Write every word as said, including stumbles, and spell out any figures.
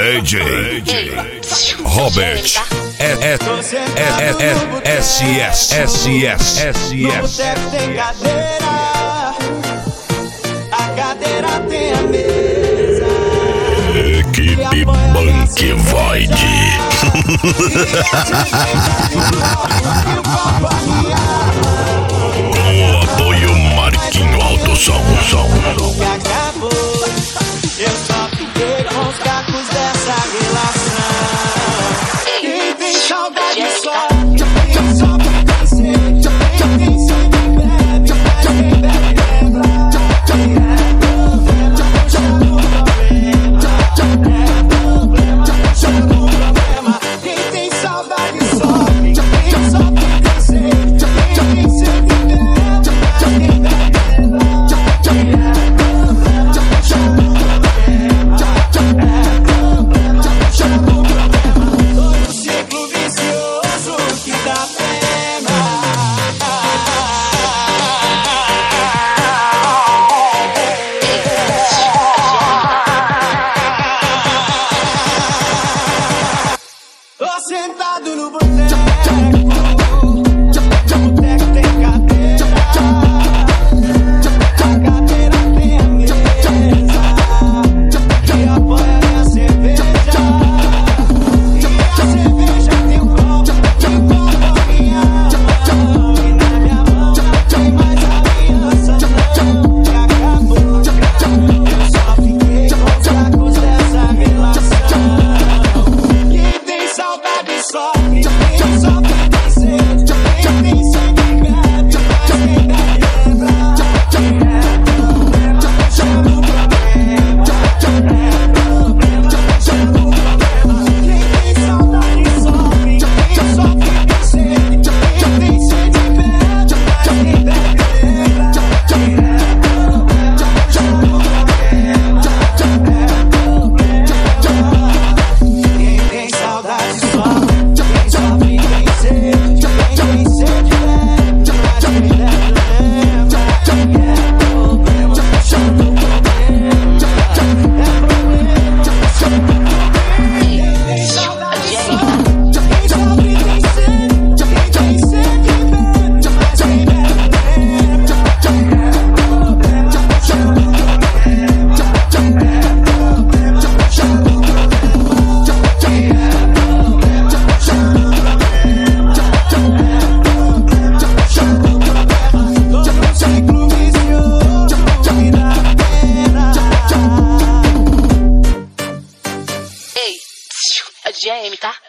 D J Robert S S S S S S. Tem cadeira, a cadeira tem a mesa. Equipe Banque Void. Com o apoio Marquinho Alto Som. Acabou, eu só fiquei com os cacos dessa relação. Quem tem saudade só, quem sofre tem sede, quem tem sede bebe, mas quem bebe lembra. Quem tem saudade sofre, quem sofre tem sede, quem tem sede bebe, mas quem bebe lembra. Todo ciclo vicioso que dá pena. Tô sentado no boteco, boteco tem cadeira, a cadeira tem a mesa, que apoia minha cerveja, e a cerveja tem um copo, e o copo a minha mão, e na minha mão não tem mais aliança, não, que acabou, eu só fiquei com os cacos dessa relação. Quem tem saudade sofre, quem sofre tem sede, quem tem sede bebe, mas quem bebe lembra. Chama o problema, é problema, chama o problema. Quem tem saudade sofre, quem sofre tem sede, quem tem sede bebe, mas quem bebe lembra. Chama o problema, é problema. Quem tem saudade sofre, quem sofre tem sede, quem tem sede bebe, mas quem bebe lembra. É problema, chama o problema, é problema, chama o problema. Quem tem saudade sofre, quem sofre tem sede, quem tem sede bebe, mas quem bebe lembra. É problema, chama o problema, é problema, chama o todo um ciclo vicioso que dá pena. Ei, é G M, tá?